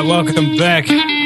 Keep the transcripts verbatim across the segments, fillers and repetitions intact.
right, welcome back.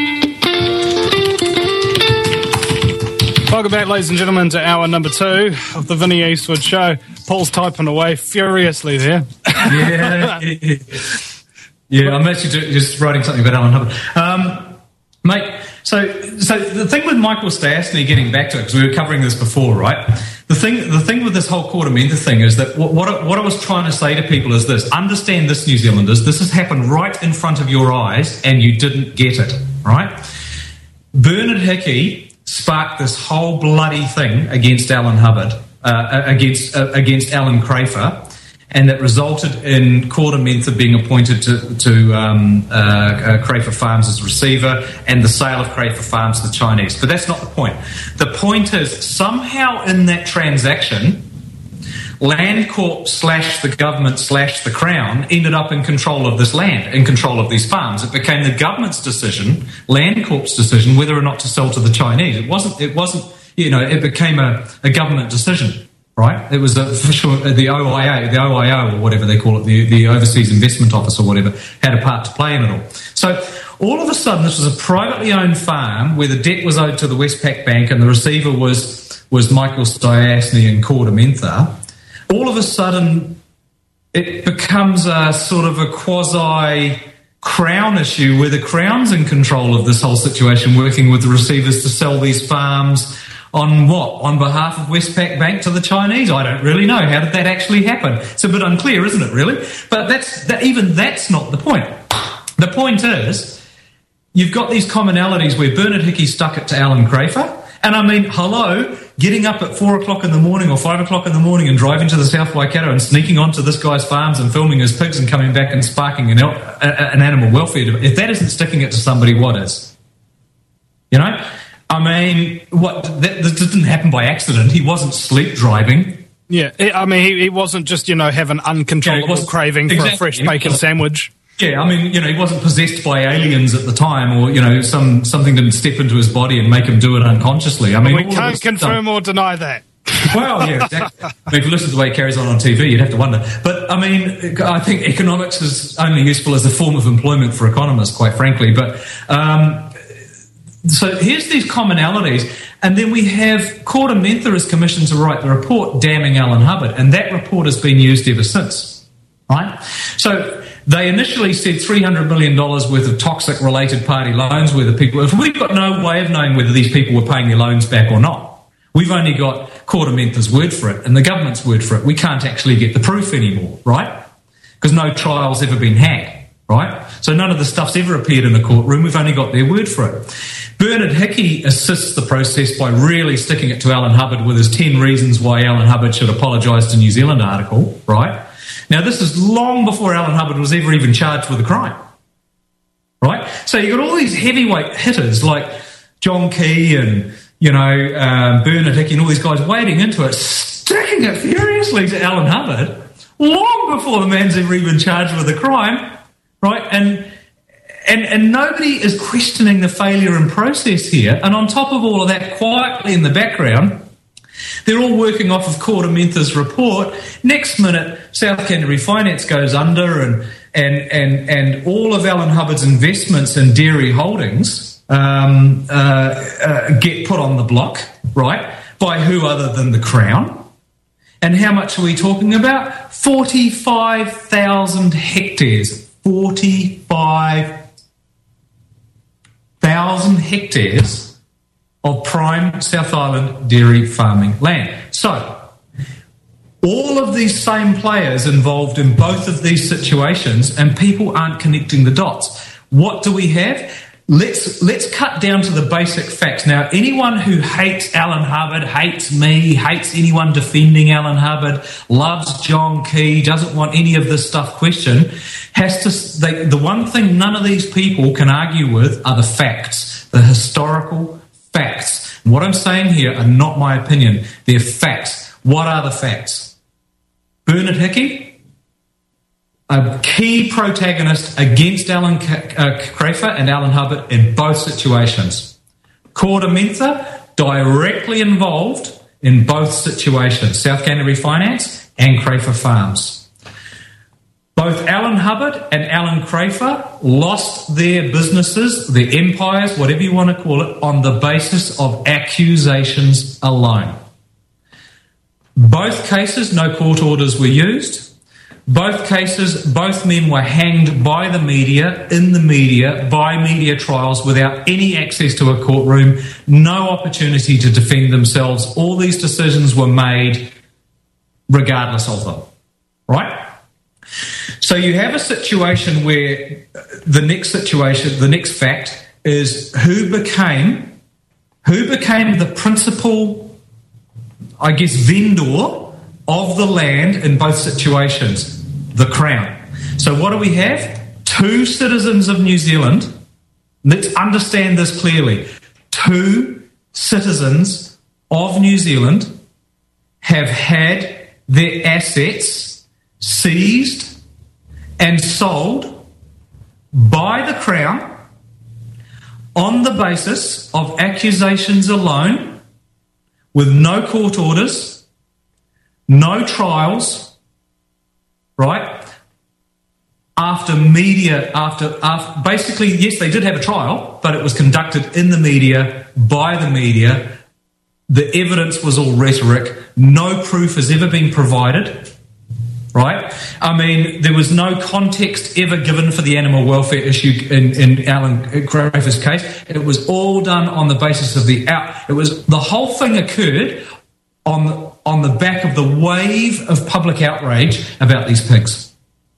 Welcome back, ladies and gentlemen, to hour number two of the Vinnie Eastwood Show. Paul's typing away furiously there. yeah, yeah, yeah. I'm actually just writing something about Alan Hubbard. Um, mate, so so the thing with Michael Stiassny, getting back to it, because we were covering this before, right? The thing the thing with this whole Korda-Mintha thing is that what, what, I, what I was trying to say to people is this: understand this, New Zealanders, this has happened right in front of your eyes and you didn't get it, right? Bernard Hickey sparked this whole bloody thing against Alan Hubbard, uh, against uh, against Alan Crafer, and that resulted in Korda-Mintha being appointed to, to um, uh, uh, Crafer Farms as receiver and the sale of Crafer Farms to the Chinese. But that's not the point. The point is, somehow in that transaction, Landcorp slash the government slash the Crown ended up in control of this land, in control of these farms. It became the government's decision, Landcorp's decision, whether or not to sell to the Chinese. It wasn't, it wasn't, you know, it became a, a government decision, right? It was official, the O I A, the O I O or whatever they call it, the, the Overseas Investment Office or whatever, had a part to play in it all. So all of a sudden, this was a privately owned farm where the debt was owed to the Westpac Bank and the receiver was, was Michael Stiassny and Korda-Mintha. All of a sudden, it becomes a sort of a quasi-Crown issue where the Crown's in control of this whole situation, working with the receivers to sell these farms on what? On behalf of Westpac Bank to the Chinese? I don't really know. How did that actually happen? It's a bit unclear, isn't it, really? But that's that, even that's not the point. The point is, you've got these commonalities where Bernard Hickey stuck it to Alan Crafer. And I mean, hello, getting up at four o'clock in the morning or five o'clock in the morning and driving to the South Waikato and sneaking onto this guy's farms and filming his pigs and coming back and sparking an, el- an animal welfare debate. If that isn't sticking it to somebody, what is? You know? I mean, what? That, this didn't happen by accident. He wasn't sleep driving. Yeah, I mean, he, he wasn't just, you know, have an uncontrollable yeah, craving exactly, for a fresh bacon yeah. sandwich. Yeah, I mean, you know, he wasn't possessed by aliens at the time, or, you know, some something didn't step into his body and make him do it unconsciously. I mean, we can't confirm or deny that. Well, yeah, exactly. I mean, if you listen to the way it carries on on T V, you'd have to wonder. But, I mean, I think economics is only useful as a form of employment for economists, quite frankly. But, um, so here's these commonalities. And then we have Korda-Mintha is commissioned to write the report damning Alan Hubbard. And that report has been used ever since, right? So they initially said three hundred million dollars worth of toxic related party loans where the people, if we've got no way of knowing whether these people were paying their loans back or not. We've only got Korda-Mintha's word for it and the government's word for it. We can't actually get the proof anymore, right? Because no trial's ever been had, right? So none of the stuff's ever appeared in the courtroom. We've only got their word for it. Bernard Hickey assists the process by really sticking it to Alan Hubbard with his ten reasons why Alan Hubbard should apologise to New Zealand article, right? Now, this is long before Alan Hubbard was ever even charged with a crime, right? So you've got all these heavyweight hitters like John Key and, you know, um, Bernard Hickey and all these guys wading into it, sticking it furiously to Alan Hubbard long before the man's ever even charged with a crime, right? And and and nobody is questioning the failure in process here. And on top of all of that, quietly in the background, they're all working off of Korda-Mintha's report. Next minute, South Canterbury Finance goes under and and and and all of Alan Hubbard's investments in dairy holdings um, uh, uh, get put on the block, right, by who other than the Crown. And how much are we talking about? forty-five thousand hectares. forty-five thousand hectares of prime South Island dairy farming land. So, all of these same players involved in both of these situations, and people aren't connecting the dots. What do we have? Let's let's cut down to the basic facts. Now, anyone who hates Alan Hubbard, hates me, hates anyone defending Alan Hubbard, loves John Key, doesn't want any of this stuff questioned, has to. They, the one thing none of these people can argue with are the facts, the historical facts. What I'm saying here are not my opinion. They're facts. What are the facts? Bernard Hickey, a key protagonist against Alan Crafer and Alan Hubbard in both situations. Korda-Mintha, directly involved in both situations, South Canterbury Finance and Crafer Farms. Both Alan Hubbard and Alan Crafer lost their businesses, their empires, whatever you want to call it, on the basis of accusations alone. Both cases, no court orders were used. Both cases, both men were hanged by the media, in the media, by media trials without any access to a courtroom, no opportunity to defend themselves. All these decisions were made regardless of them, right? So you have a situation where the next situation, the next fact is who became, who became the principal, I guess, vendor of the land in both situations? The Crown. So what do we have? Two citizens of New Zealand, let's understand this clearly, two citizens of New Zealand have had their assets seized and sold by the Crown on the basis of accusations alone, with no court orders, no trials, right? After media, after, after basically, yes, they did have a trial, but it was conducted in the media, by the media. The evidence was all rhetoric. No proof has ever been provided, right? I mean, there was no context ever given for the animal welfare issue in, in Alan Crafer's case. It was all done on the basis of the out. It was, the whole thing occurred on on the back of the wave of public outrage about these pigs.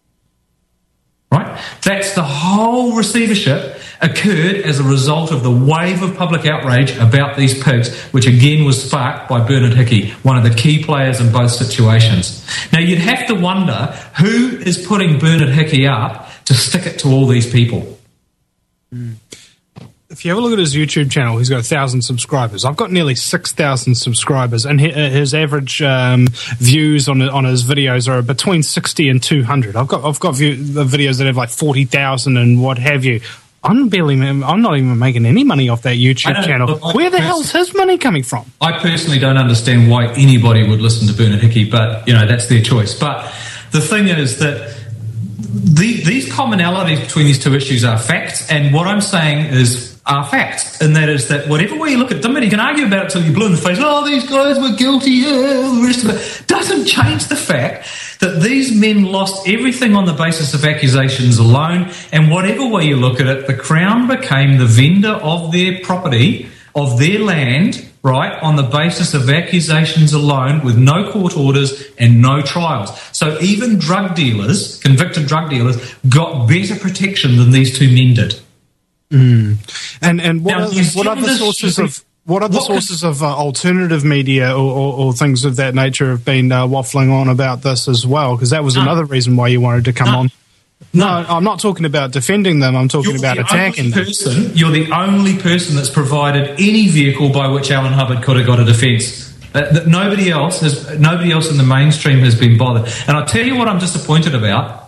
Right? That's the whole receivership occurred as a result of the wave of public outrage about these pigs, which again was sparked by Bernard Hickey, one of the key players in both situations. Now you'd have to wonder who is putting Bernard Hickey up to stick it to all these people. Mm. If you have a look at his YouTube channel, he's got a thousand subscribers. I've got nearly six thousand subscribers, and his average um, views on on his videos are between sixty and two hundred. I've got I've got view, the videos that have like forty thousand and what have you. I'm barely, I'm not even making any money off that YouTube channel. Where the hell's his money coming from? I personally don't understand why anybody would listen to Bernard Hickey, but you know that's their choice. But the thing is that the, these commonalities between these two issues are facts, and what I'm saying is. Are facts, and that is that whatever way you look at them, and you can argue about it till you're blue in the face, oh, these guys were guilty, yeah, the rest of it, doesn't change the fact that these men lost everything on the basis of accusations alone, and whatever way you look at it, the Crown became the vendor of their property, of their land, right, on the basis of accusations alone with no court orders and no trials. So even drug dealers, convicted drug dealers, got better protection than these two men did. Mm. And and what now, are the, what are the sources of what are the sources of uh, alternative media or, or, or things of that nature have been uh, waffling on about this as well? Because that was no. another reason why you wanted to come no. on. No. no, I'm not talking about defending them. I'm talking you're about the attacking them. Person, you're the only person that's provided any vehicle by which Alan Hubbard could have got a defence. Uh, that nobody else has. Nobody else in the mainstream has been bothered. And I'll tell you what I'm disappointed about.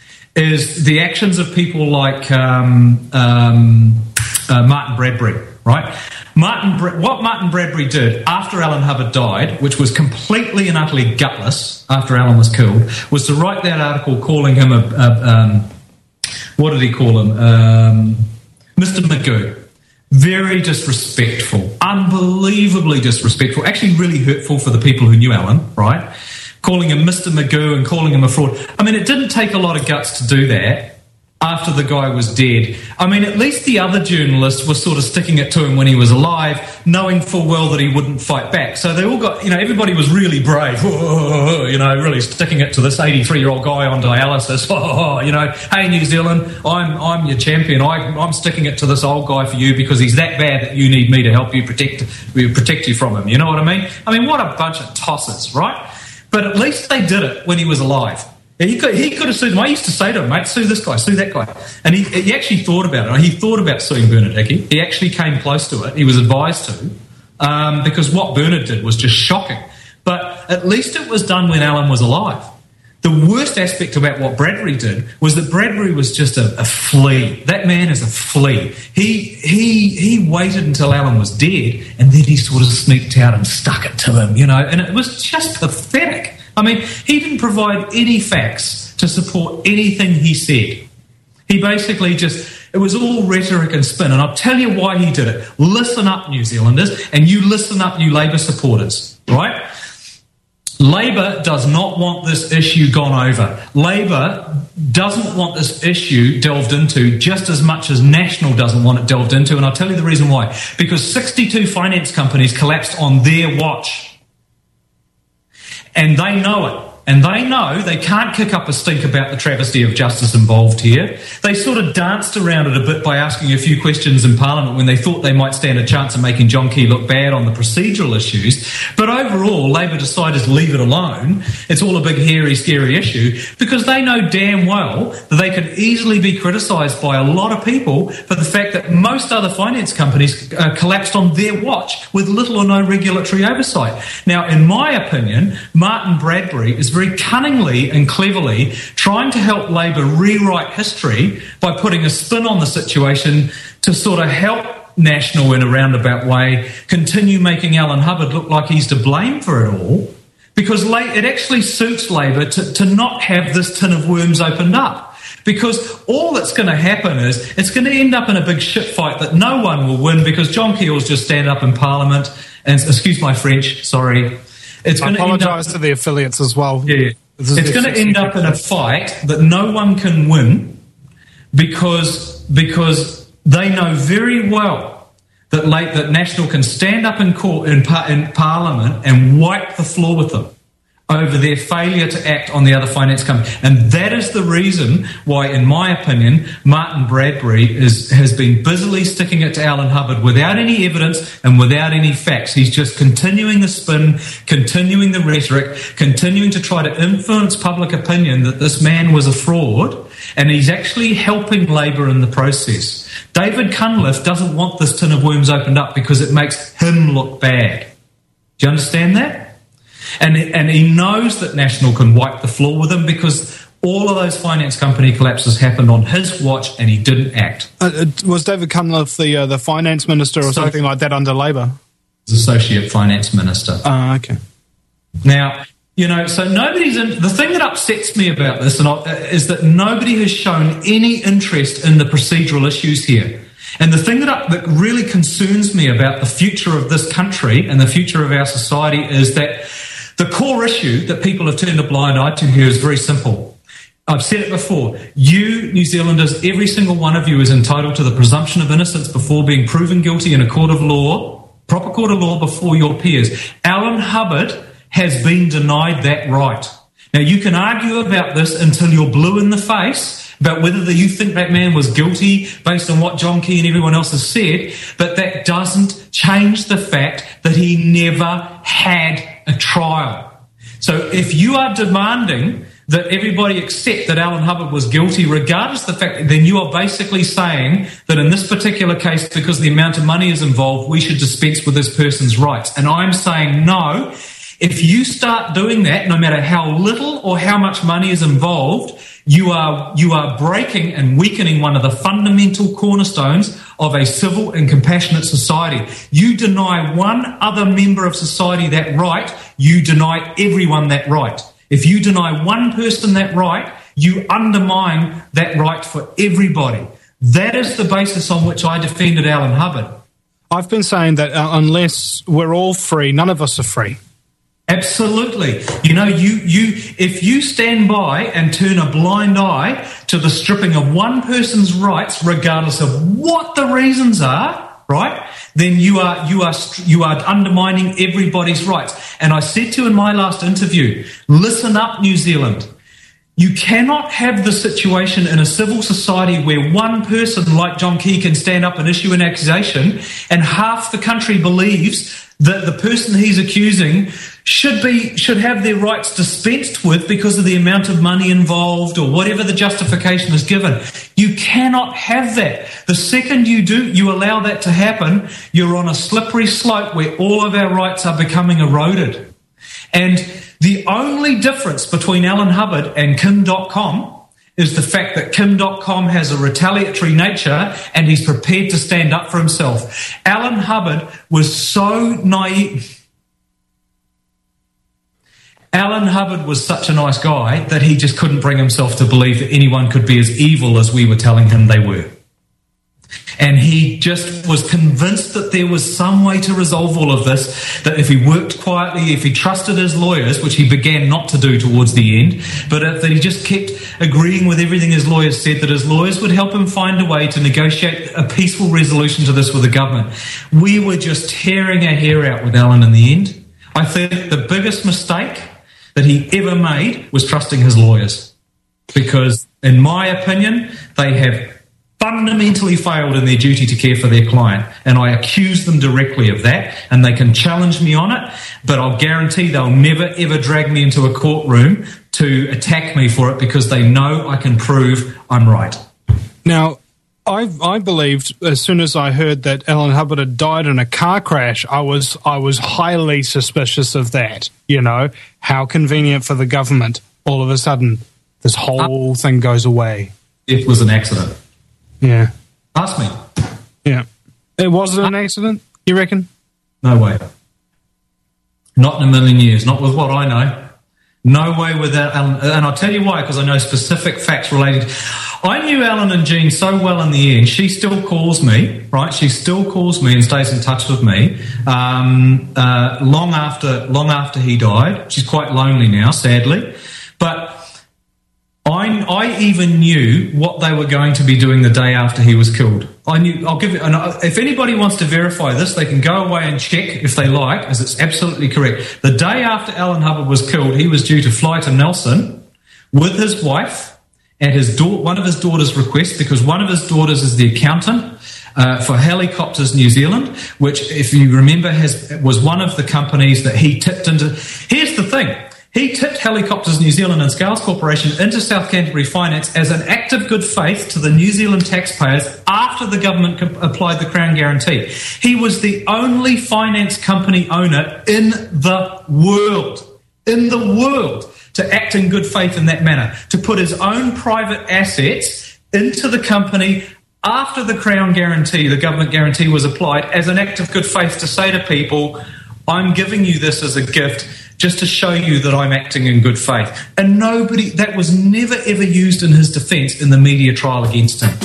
Is the actions of people like um, um, uh, Martin Bradbury, right? Martin, Bra- what Martin Bradbury did after Alan Hubbard died, which was completely and utterly gutless after Alan was killed, was to write that article calling him a, a um, what did he call him? Um, Mister Magoo. Very disrespectful, unbelievably disrespectful, actually really hurtful for the people who knew Alan, right? Calling him Mister Magoo and calling him a fraud. I mean, it didn't take a lot of guts to do that after the guy was dead. I mean, at least the other journalists were sort of sticking it to him when he was alive, knowing full well that he wouldn't fight back. So they all got, you know, everybody was really brave, you know, really sticking it to this eighty-three-year-old guy on dialysis. You know, hey, New Zealand, I'm I'm your champion. I, I'm sticking it to this old guy for you because he's that bad that you need me to help you protect, protect you from him. You know what I mean? I mean, what a bunch of tossers, right? But at least they did it when he was alive. He could, he could have sued him. I used to say to him, mate, sue this guy, sue that guy. And he, he actually thought about it. He thought about suing Bernard Hickey. He actually came close to it. He was advised to, um, because what Bernard did was just shocking. But at least it was done when Alan was alive. The worst aspect about what Bradbury did was that Bradbury was just a, a flea. That man is a flea. He he he waited until Alan was dead, and then he sort of sneaked out and stuck it to him, you know. And it was just pathetic. I mean, he didn't provide any facts to support anything he said. He basically just, it was all rhetoric and spin, and I'll tell you why he did it. Listen up, New Zealanders, and you listen up, you Labour supporters, right? Labour does not want this issue gone over. Labour doesn't want this issue delved into just as much as National doesn't want it delved into, and I'll tell you the reason why. Because sixty-two finance companies collapsed on their watch. And they know it. And they know they can't kick up a stink about the travesty of justice involved here. They sort of danced around it a bit by asking a few questions in Parliament when they thought they might stand a chance of making John Key look bad on the procedural issues. But overall, Labour decided to leave it alone. It's all a big, hairy, scary issue because they know damn well that they could easily be criticised by a lot of people for the fact that most other finance companies uh, collapsed on their watch with little or no regulatory oversight. Now, in my opinion, Martin Bradbury is very cunningly and cleverly trying to help Labour rewrite history by putting a spin on the situation to sort of help National in a roundabout way continue making Alan Hubbard look like he's to blame for it all, because it actually suits Labour to, to not have this tin of worms opened up. Because all that's going to happen is it's going to end up in a big shit fight that no one will win because John Key will just stand up in Parliament and, excuse my French, sorry, It's I apologise to the affiliates as well. Yeah, it's going to end up in a fight that no one can win because because they know very well that late that National can stand up in court in, par, in Parliament and wipe the floor with them over their failure to act on the other finance company. And that is the reason why, in my opinion, Martin Bradbury is, has been busily sticking it to Alan Hubbard without any evidence and without any facts. He's just continuing the spin, continuing the rhetoric, continuing to try to influence public opinion that this man was a fraud, and he's actually helping Labour in the process. David Cunliffe doesn't want this tin of worms opened up because it makes him look bad. Do you understand that? And, and he knows that National can wipe the floor with him because all of those finance company collapses happened on his watch and he didn't act. Uh, was David Cunliffe the uh, the finance minister or so, something like that under Labour? Associate finance minister. Ah, uh, okay. Now, you know, so nobody's in, the thing that upsets me about this and I, is that nobody has shown any interest in the procedural issues here. And the thing that, up, that really concerns me about the future of this country and the future of our society is that the core issue that people have turned a blind eye to here is very simple. I've said it before. You, New Zealanders, every single one of you is entitled to the presumption of innocence before being proven guilty in a court of law, proper court of law before your peers. Alan Hubbard has been denied that right. Now, you can argue about this until you're blue in the face about whether you think that man was guilty based on what John Key and everyone else has said, but that doesn't change the fact that he never had a trial. So if you are demanding that everybody accept that Alan Hubbard was guilty, regardless of the fact, then you are basically saying that in this particular case, because the amount of money is involved, we should dispense with this person's rights. And I'm saying no. If you start doing that, no matter how little or how much money is involved, you are you are breaking and weakening one of the fundamental cornerstones of a civil and compassionate society. You deny one other member of society that right, you deny everyone that right. If you deny one person that right, you undermine that right for everybody. That is the basis on which I defended Alan Hubbard. I've been saying that uh, unless we're all free, none of us are free. Absolutely. You know, you, you, if you stand by and turn a blind eye to the stripping of one person's rights, regardless of what the reasons are, right, then you are, you are, you are undermining everybody's rights. And I said to you in my last interview, listen up, New Zealand. You cannot have the situation in a civil society where one person like John Key can stand up and issue an accusation and half the country believes that the person he's accusing should be should have their rights dispensed with because of the amount of money involved or whatever the justification is given. You cannot have that. The second you do, you allow that to happen, you're on a slippery slope where all of our rights are becoming eroded. And the only difference between Alan Hubbard and Kim dot com is the fact that Kim dot com has a retaliatory nature and he's prepared to stand up for himself. Alan Hubbard was so naive. Alan Hubbard was such a nice guy that he just couldn't bring himself to believe that anyone could be as evil as we were telling him they were. And he just was convinced that there was some way to resolve all of this, that if he worked quietly, if he trusted his lawyers, which he began not to do towards the end, but if, that he just kept agreeing with everything his lawyers said, that his lawyers would help him find a way to negotiate a peaceful resolution to this with the government. We were just tearing our hair out with Alan in the end. I think the biggest mistake that he ever made was trusting his lawyers. Because, in my opinion, they have fundamentally failed in their duty to care for their client, and I accuse them directly of that, and they can challenge me on it, but I'll guarantee they'll never ever drag me into a courtroom to attack me for it, because they know I can prove I'm right. Now, I I believed as soon as I heard that Alan Hubbard had died in a car crash, I was I was highly suspicious of that. You know, how convenient for the government. All of a sudden, this whole uh, thing goes away. It was an accident. Yeah. Ask me. Yeah. It wasn't an accident, you reckon? No way. Not in a million years. Not with what I know. No way with that. Alan. And I'll tell you why, because I know specific facts related. I knew Alan and Jean so well in the end. She still calls me, right? She still calls me and stays in touch with me um, uh, long after long after he died. She's quite lonely now, sadly. But I, I even knew what they were going to be doing the day after he was killed. I knew. I'll give it. And if anybody wants to verify this, they can go away and check if they like, as it's absolutely correct. The day after Alan Hubbard was killed, he was due to fly to Nelson with his wife at his da- one of his daughter's request, because one of his daughters is the accountant uh, for Helicopters New Zealand, which, if you remember, has was one of the companies that he tipped into. Here's the thing. He tipped Helicopters New Zealand and Scales Corporation into South Canterbury Finance as an act of good faith to the New Zealand taxpayers after the government co- applied the Crown Guarantee. He was the only finance company owner in the world, in the world, to act in good faith in that manner, to put his own private assets into the company after the Crown Guarantee, the government guarantee, was applied as an act of good faith to say to people, I'm giving you this as a gift just to show you that I'm acting in good faith. And nobody, that was never ever used in his defence in the media trial against him.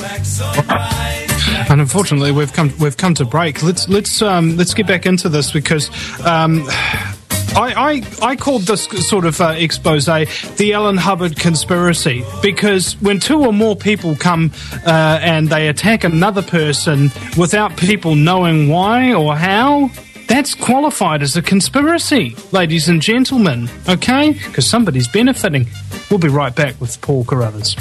And unfortunately, we've come we've come to break. Let's let's um, let's get back into this, because um, I, I I called this sort of uh, expose the Alan Hubbard conspiracy, because when two or more people come uh, and they attack another person without people knowing why or how, that's qualified as a conspiracy, ladies and gentlemen, okay? Because somebody's benefiting. We'll be right back with Paul Carruthers.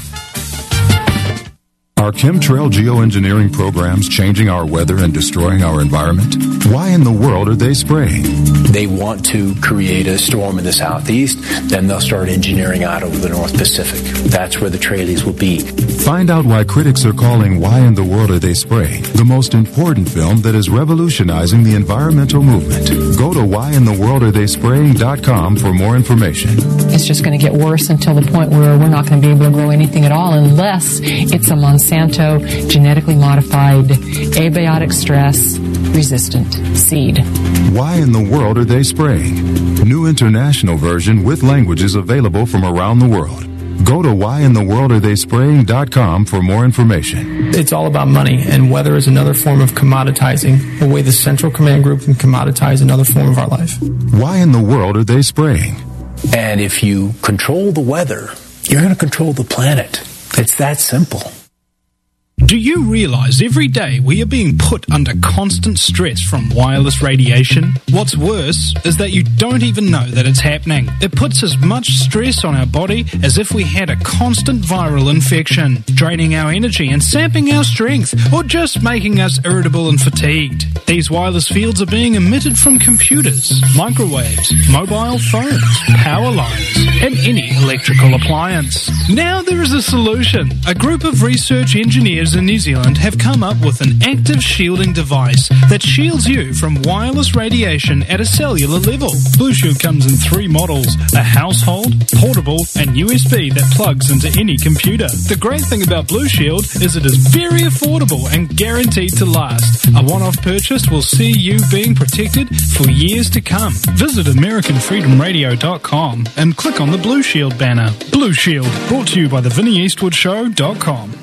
Are chemtrail geoengineering programs changing our weather and destroying our environment? Why in the world are they spraying? They want to create a storm in the southeast, then they'll start engineering out over the North Pacific. That's where the trailies will be. Find out why critics are calling Why in the World Are They Spraying the most important film that is revolutionizing the environmental movement. Go to why in the world are they spraying dot com for more information. It's just going to get worse until the point where we're not going to be able to grow anything at all unless it's a Monsanto genetically modified, abiotic stress resistant seed. Why in the world are they spraying? New international version with languages available from around the world. Go to why in the world are they spraying dot com for more information. It's all about money, and weather is another form of commoditizing, the way the Central Command Group can commoditize another form of our life. Why in the world are they spraying? And if you control the weather, you're going to control the planet. It's that simple. Do you realize every day we are being put under constant stress from wireless radiation? What's worse is that you don't even know that it's happening. It puts as much stress on our body as if we had a constant viral infection, draining our energy and sapping our strength, or just making us irritable and fatigued. These wireless fields are being emitted from computers, microwaves, mobile phones, power lines, and any electrical appliance. Now there is a solution. A group of research engineers manufacturers in New Zealand have come up with an active shielding device that shields you from wireless radiation at a cellular level. Blue Shield comes in three models, a household, portable, and U S B that plugs into any computer. The great thing about Blue Shield is it is very affordable and guaranteed to last. A one-off purchase will see you being protected for years to come. Visit American Freedom Radio dot com and click on the Blue Shield banner. Blue Shield, brought to you by the Vinnie Eastwood Show dot com.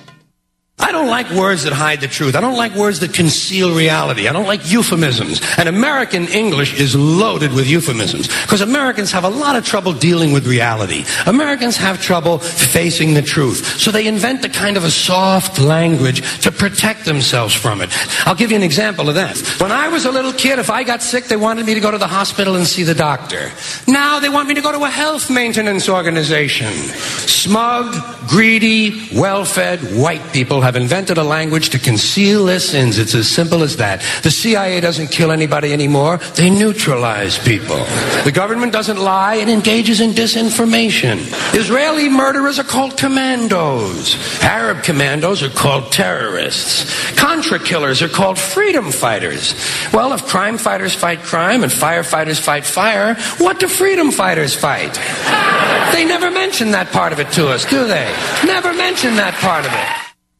I don't like words that hide the truth. I don't like words that conceal reality. I don't like euphemisms. And American English is loaded with euphemisms because Americans have a lot of trouble dealing with reality. Americans have trouble facing the truth. So they invent a kind of a soft language to protect themselves from it. I'll give you an example of that. When I was a little kid, if I got sick, they wanted me to go to the hospital and see the doctor. Now they want me to go to a health maintenance organization. Smug, greedy, well-fed white people have invented a language to conceal their sins. It's as simple as that. The C I A doesn't kill anybody anymore. They neutralize people. The government doesn't lie. It engages in disinformation. Israeli murderers are called commandos. Arab commandos are called terrorists. Contra killers are called freedom fighters. Well, if crime fighters fight crime and firefighters fight fire, what do freedom fighters fight? They never mention that part of it to us, do they? Never mention that part of it.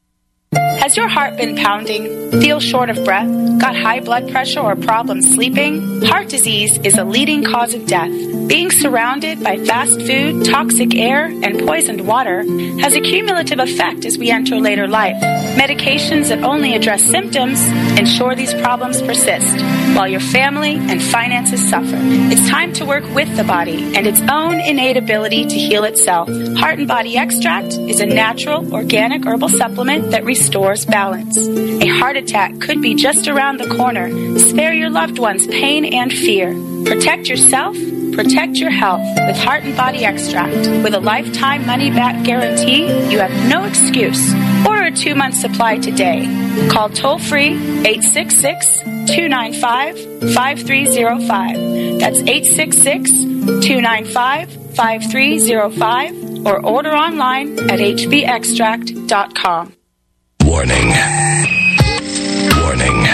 Has your heart been pounding? Feel short of breath? Got high blood pressure or problems sleeping? Heart disease is a leading cause of death. Being surrounded by fast food, toxic air, and poisoned water has a cumulative effect as we enter later life. Medications that only address symptoms ensure these problems persist, while your family and finances suffer. It's time to work with the body and its own innate ability to heal itself. Heart and Body Extract is a natural, organic herbal supplement that restores balance. A heart attack could be just around the corner. Spare your loved ones pain and fear. Protect yourself. Protect your health with Heart and Body Extract. With a lifetime money-back guarantee, you have no excuse. Order a two-month supply today. Call toll-free eight six six, two nine five, five three zero five. That's eight six six, two nine five, five three zero five or order online at h b extract dot com. Warning. Warning.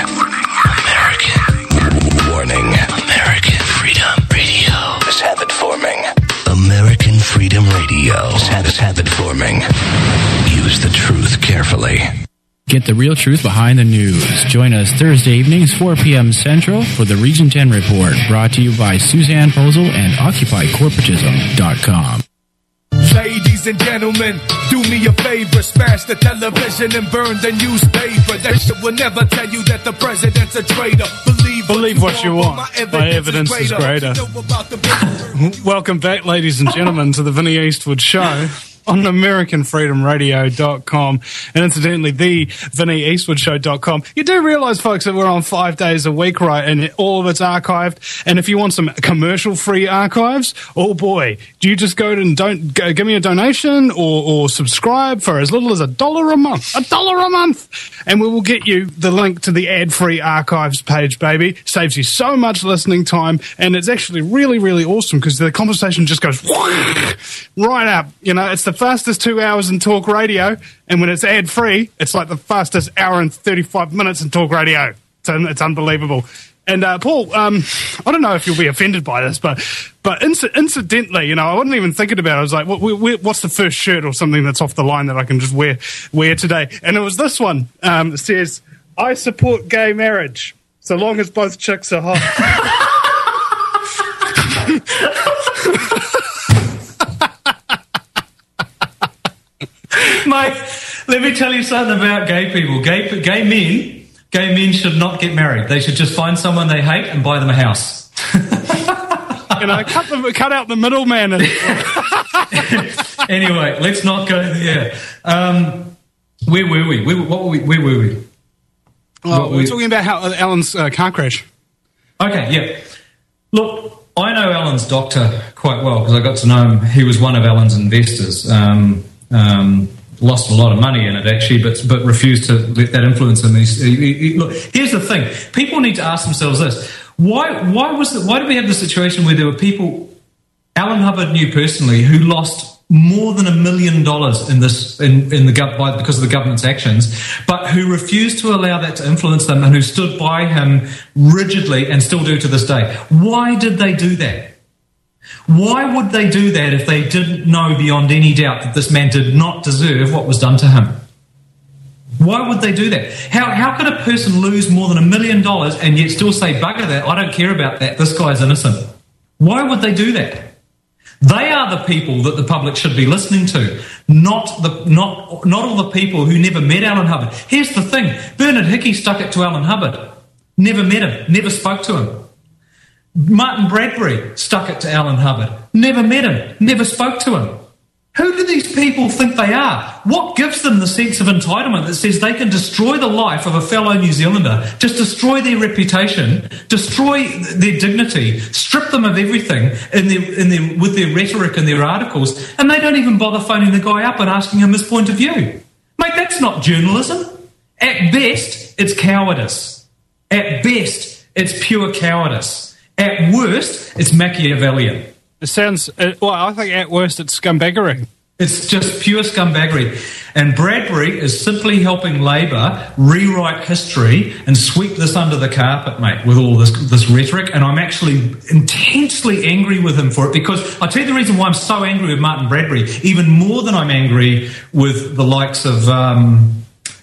American. Warning. American Freedom Radio is habit forming. American Freedom Radio is habit, habit forming. Use the truth carefully. Get the real truth behind the news. Join us Thursday evenings, four p.m. Central, for the Region ten Report, brought to you by Suzanne Posel and Occupy Corporatism dot com. Ladies and gentlemen, do me a favor, smash the television and burn the newspaper. That shit will never tell you that the president's a traitor. Believe, Believe what you want. My evidence is greater. Welcome back, ladies and gentlemen, to the Vinnie Eastwood Show on American Freedom Radio dot com, and incidentally, the Vinnie Eastwood Show dot com. You do realise, folks, that we're on five days a week, right? And all of it's archived. And if you want some commercial-free archives, oh boy, do you just go and don't go, give me a donation or, or subscribe for as little as a dollar a month, a dollar a month, and we will get you the link to the ad-free archives page, baby. Saves you so much listening time, and it's actually really, really awesome because the conversation just goes right up. You know, it's the fastest two hours in talk radio, and when it's ad-free, it's like the fastest hour and thirty-five minutes in talk radio. So it's unbelievable. And uh, Paul, um, I don't know if you'll be offended by this, but but inc- incidentally, you know, I wasn't even thinking about it. I was like, what, what, what's the first shirt or something that's off the line that I can just wear wear today? And it was this one. Um, it says, "I support gay marriage, so long as both chicks are hot." Mate, let me tell you something about gay people. Gay gay men, gay men should not get married. They should just find someone they hate and buy them a house. You know, cut, the, cut out the middleman. Anyway, let's not go there. Um, where were we? Where, what were we? Where were we? Oh, we were talking about how uh, Alan's uh, car crash. Okay, yeah. Look, I know Alan's doctor quite well because I got to know him. He was one of Alan's investors. Um, Um, lost a lot of money in it, actually, but but refused to let that influence him. He's, he, he, look, here's the thing: people need to ask themselves this: why why was the, why did we have the situation where there were people Alan Hubbard knew personally who lost more than a million dollars in this in, in the gov- by, because of the government's actions, but who refused to allow that to influence them and who stood by him rigidly and still do to this day. Why did they do that? Why would they do that if they didn't know beyond any doubt that this man did not deserve what was done to him? Why would they do that? How how could a person lose more than a million dollars and yet still say, bugger that, I don't care about that, this guy's innocent? Why would they do that? They are the people that the public should be listening to, not the not not all the people who never met Alan Hubbard. Here's the thing, Bernard Hickey stuck it to Alan Hubbard. Never met him, never spoke to him. Martin Bradbury stuck it to Alan Hubbard. Never met him, never spoke to him. Who do these people think they are? What gives them the sense of entitlement that says they can destroy the life of a fellow New Zealander, just destroy their reputation, destroy their dignity, strip them of everything in their, in their, with their rhetoric and their articles, and they don't even bother phoning the guy up and asking him his point of view? Mate, that's not journalism. At best, it's cowardice. At best, it's pure cowardice. At worst, it's Machiavellian. It sounds, uh, well, I think at worst it's scumbaggery. It's just pure scumbaggery. And Bradbury is simply helping Labor rewrite history and sweep this under the carpet, mate, with all this this rhetoric. And I'm actually intensely angry with him for it, because I'll tell you the reason why I'm so angry with Martin Bradbury, even more than I'm angry with the likes of... Um,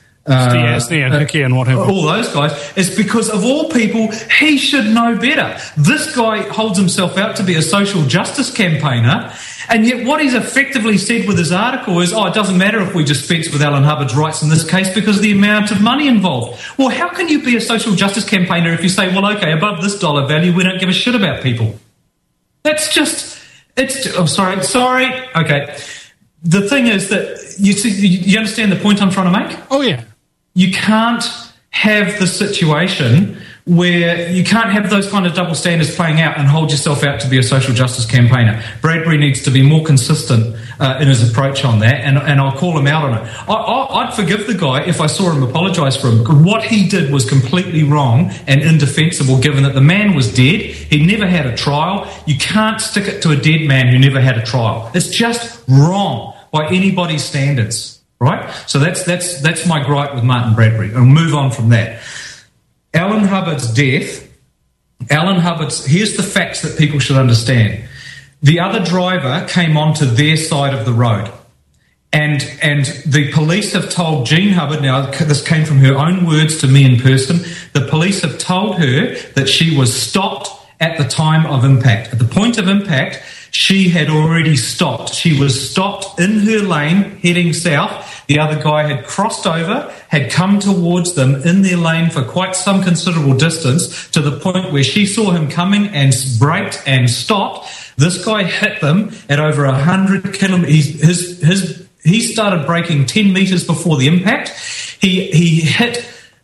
Uh, Stiasny and Hickey and whatever. All those guys, is because of all people, he should know better. This guy holds himself out to be a social justice campaigner, and yet what he's effectively said with his article is, oh, it doesn't matter if we dispense with Alan Hubbard's rights in this case because of the amount of money involved. Well, how can you be a social justice campaigner if you say, well, okay, above this dollar value, we don't give a shit about people? That's just, it's, oh, sorry, sorry, okay. The thing is that, you see, you understand the point I'm trying to make? Oh, yeah. You can't have the situation where you can't have those kind of double standards playing out and hold yourself out to be a social justice campaigner. Bradbury needs to be more consistent uh, in his approach on that, and, and I'll call him out on it. I, I, I'd forgive the guy if I saw him apologise for him, because what he did was completely wrong and indefensible, given that the man was dead. He never had a trial. You can't stick it to a dead man who never had a trial. It's just wrong by anybody's standards. Right? So that's that's that's my gripe with Martin Bradbury. I'll move on from that. Alan Hubbard's death, Alan Hubbard's, here's the facts that people should understand. The other driver came onto their side of the road. And and the police have told Jean Hubbard, now this came from her own words to me in person, the police have told her that she was stopped at the time of impact. At the point of impact, she had already stopped. She was stopped in her lane heading south. The other guy had crossed over, had come towards them in their lane for quite some considerable distance, to the point where she saw him coming and braked and stopped. This guy hit them at over one hundred kilometres. His, his, he started braking ten metres before the impact. He, he hit...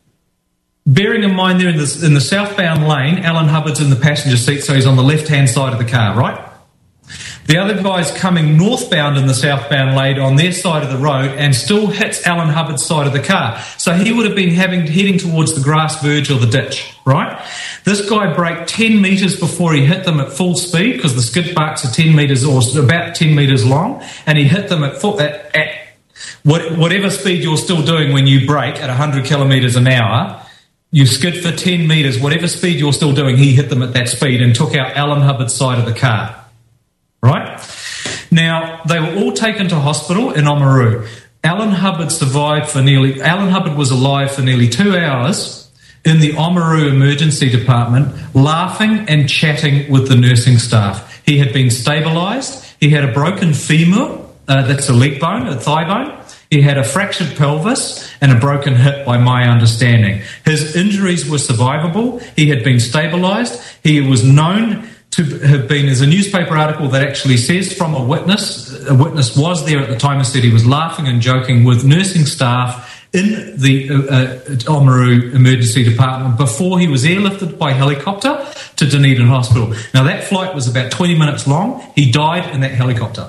Bearing in mind there in the, in the southbound lane, Alan Hubbard's in the passenger seat, so he's on the left-hand side of the car, right? The other guy's coming northbound in the southbound lane on their side of the road and still hits Alan Hubbard's side of the car. So he would have been having heading towards the grass verge or the ditch, right? This guy braked ten metres before he hit them at full speed, because the skid marks are ten metres or about ten metres long, and he hit them at full... At, at what, whatever speed you're still doing when you brake at one hundred kilometres an hour... You skid for ten metres, whatever speed you're still doing, he hit them at that speed and took out Alan Hubbard's side of the car. Right? Now, they were all taken to hospital in Oamaru. Alan Hubbard survived for nearly... Alan Hubbard was alive for nearly two hours in the Oamaru Emergency Department, laughing and chatting with the nursing staff. He had been stabilised. He had a broken femur, uh, that's a leg bone, a thigh bone. He had a fractured pelvis and a broken hip, by my understanding. His injuries were survivable. He had been stabilised. He was known to have been, there's a newspaper article that actually says from a witness, a witness was there at the time and said he was laughing and joking with nursing staff in the uh, uh, Oamaru Emergency Department before he was airlifted by helicopter to Dunedin Hospital. Now, that flight was about twenty minutes long. He died in that helicopter.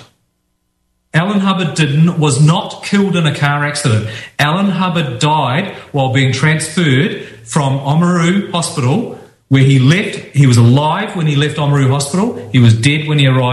Alan Hubbard didn't, was not killed in a car accident. Alan Hubbard died while being transferred from Oamaru Hospital, where he left. He was alive when he left Oamaru Hospital. He was dead when he arrived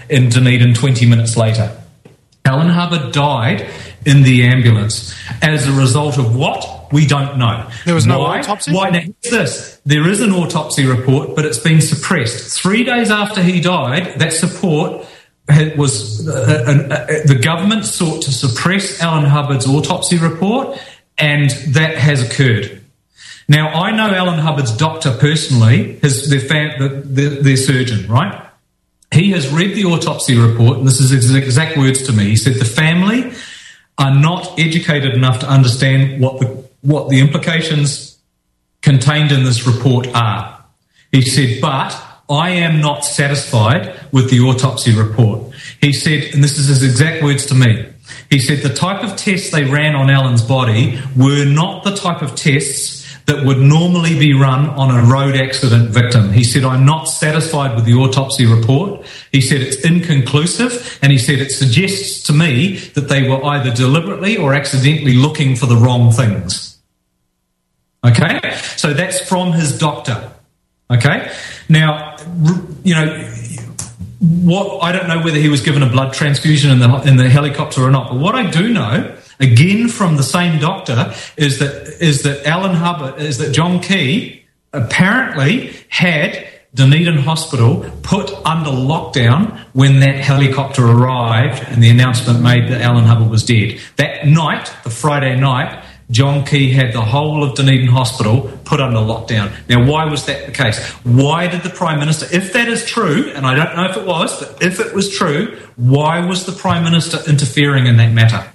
in Dunedin twenty minutes later. Alan Hubbard died in the ambulance as a result of what? We don't know. There was no Why? autopsy? Why? Now, here's this. There is an autopsy report, but it's been suppressed. Three days after he died, that support was... Uh, uh, uh, the government sought to suppress Alan Hubbard's autopsy report, and that has occurred. Now, I know Alan Hubbard's doctor personally, his, their, fam- the, the, their surgeon, right? He has read the autopsy report, and this is his exact words to me. He said the family are not educated enough to understand what the what the implications contained in this report are. He said, but I am not satisfied with the autopsy report. He said, and this is his exact words to me, he said the type of tests they ran on Alan's body were not the type of tests that would normally be run on a road accident victim. He said, I'm not satisfied with the autopsy report. He said it's inconclusive, and he said it suggests to me that they were either deliberately or accidentally looking for the wrong things. Okay? So that's from his doctor. Okay? Now, you know, what I don't know whether he was given a blood transfusion in the in the helicopter or not, but what I do know, again from the same doctor, is that is that Alan Hubbard, is that John Key apparently had Dunedin Hospital put under lockdown when that helicopter arrived and the announcement made that Alan Hubbard was dead. That night, the Friday night, John Key had the whole of Dunedin Hospital put under lockdown. Now, why was that the case? Why did the Prime Minister, if that is true, and I don't know if it was, but if it was true, why was the Prime Minister interfering in that matter?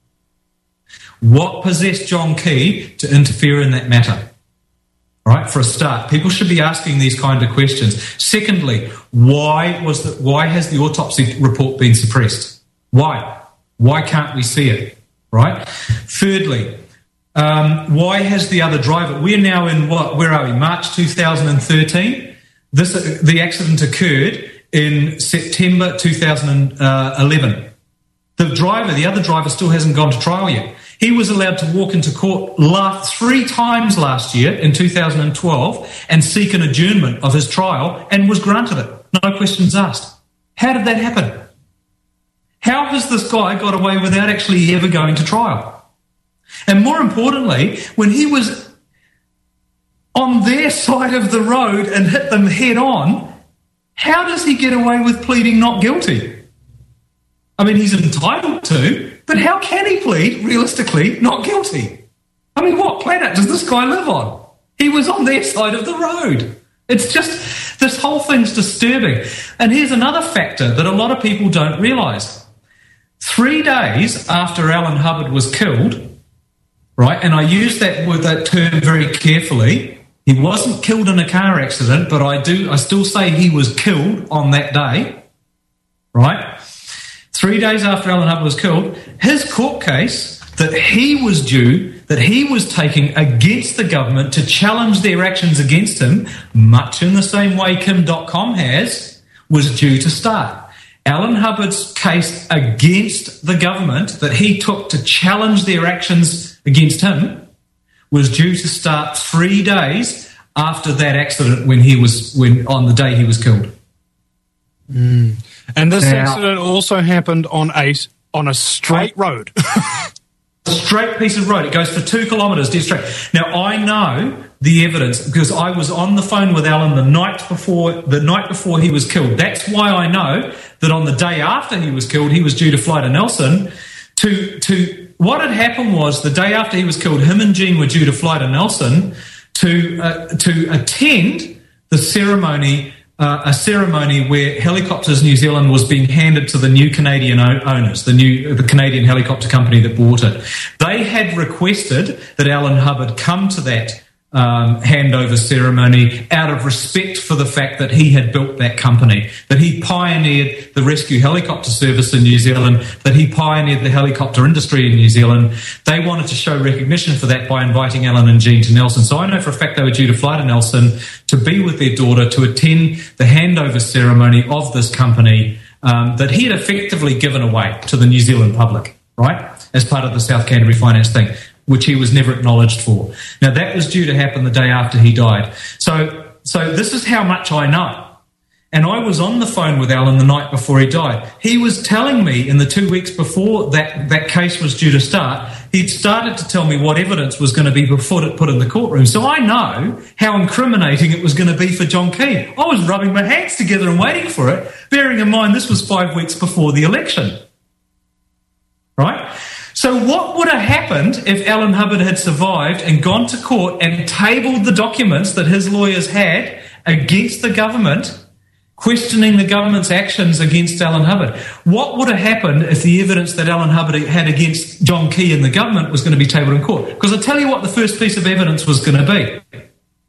What possessed John Key to interfere in that matter? All right, for a start, people should be asking these kind of questions. Secondly, why was the, why has the autopsy report been suppressed? Why? Why can't we see it? Right? Thirdly, um, why has the other driver... We're now in what? Where are we? March two thousand thirteen. This the accident occurred in September two thousand eleven. The driver, the other driver, still hasn't gone to trial yet. He was allowed to walk into court last, three times last year in two thousand twelve and seek an adjournment of his trial and was granted it. No questions asked. How did that happen? How has this guy got away without actually ever going to trial? And more importantly, when he was on their side of the road and hit them head on, how does he get away with pleading not guilty? I mean, he's entitled to, but how can he plead, realistically, not guilty? I mean, what planet does this guy live on? He was on their side of the road. It's just, this whole thing's disturbing. And here's another factor that a lot of people don't realise. Three days after Alan Hubbard was killed, right, and I use that word, that term very carefully, he wasn't killed in a car accident, but I do, I still say he was killed on that day, right? Three days after Alan Hubbard was killed, his court case that he was due, that he was taking against the government to challenge their actions against him, much in the same way Kim dot com has, was due to start. Alan Hubbard's case against the government that he took to challenge their actions against him was due to start three days after that accident when he was when on the day he was killed. Mm. And this now, accident also happened on a on a straight road. A straight piece of road. It goes for two kilometres dead straight. Now I know the evidence because I was on the phone with Alan the night before the night before he was killed. That's why I know that on the day after he was killed, he was due to fly to Nelson. To to what had happened was the day after he was killed, him and Jean were due to fly to Nelson to uh, to attend the ceremony. Uh, a ceremony where Helicopters New Zealand was being handed to the new Canadian o- owners, the new the Canadian helicopter company that bought it. They had requested that Alan Hubbard come to that um, handover ceremony out of respect for the fact that he had built that company, that he pioneered the rescue helicopter service in New Zealand, that he pioneered the helicopter industry in New Zealand. They wanted to show recognition for that by inviting Alan and Jean to Nelson. So I know for a fact they were due to fly to Nelson to be with their daughter to attend the handover ceremony of this company um, that he had effectively given away to the New Zealand public, right, as part of the South Canterbury Finance thing, which he was never acknowledged for. Now, that was due to happen the day after he died. So, so this is how much I know. And I was on the phone with Alan the night before he died. He was telling me in the two weeks before that, that case was due to start, he'd started to tell me what evidence was going to be put, put in the courtroom. So I know how incriminating it was going to be for John Key. I was rubbing my hands together and waiting for it, bearing in mind this was five weeks before the election. Right? So what would have happened if Alan Hubbard had survived and gone to court and tabled the documents that his lawyers had against the government, questioning the government's actions against Alan Hubbard? What would have happened if the evidence that Alan Hubbard had against John Key and the government was going to be tabled in court? Because I'll tell you what the first piece of evidence was going to be.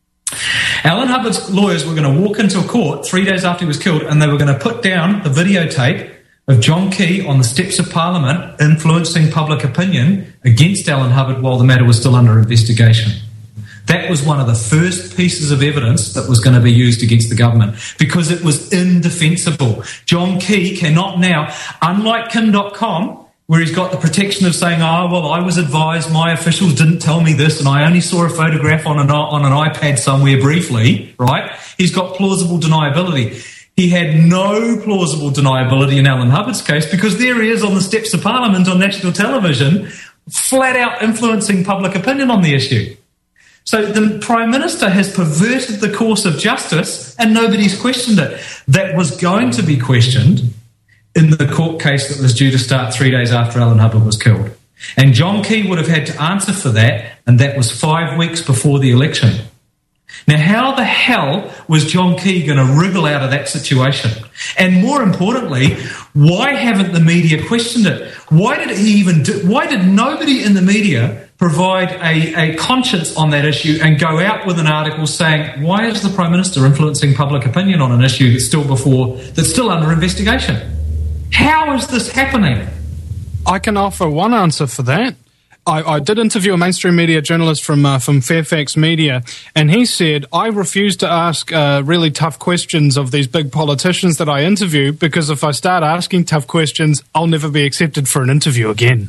Alan Hubbard's lawyers were going to walk into a court three days after he was killed, and they were going to put down the videotape of John Key on the steps of Parliament influencing public opinion against Alan Hubbard while the matter was still under investigation. That was one of the first pieces of evidence that was going to be used against the government because it was indefensible. John Key cannot now, unlike Kim dot com, where he's got the protection of saying, oh, well, I was advised, my officials didn't tell me this, and I only saw a photograph on an, on an iPad somewhere briefly, right? He's got plausible deniability. He had no plausible deniability in Alan Hubbard's case because there he is on the steps of Parliament on national television, flat out influencing public opinion on the issue. So the Prime Minister has perverted the course of justice and nobody's questioned it. That was going to be questioned in the court case that was due to start three days after Alan Hubbard was killed. And John Key would have had to answer for that, and that was five weeks before the election. Now, how the hell was John Key going to wriggle out of that situation? And more importantly, why haven't the media questioned it? Why did he even do, why did nobody in the media provide a, a conscience on that issue and go out with an article saying, why is the Prime Minister influencing public opinion on an issue that's still before, that's still under investigation? How is this happening? I can offer one answer for that. I, I did interview a mainstream media journalist from uh, from Fairfax Media, and he said, I refuse to ask uh, really tough questions of these big politicians that I interview because if I start asking tough questions, I'll never be accepted for an interview again.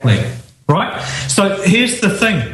Right? So here's the thing.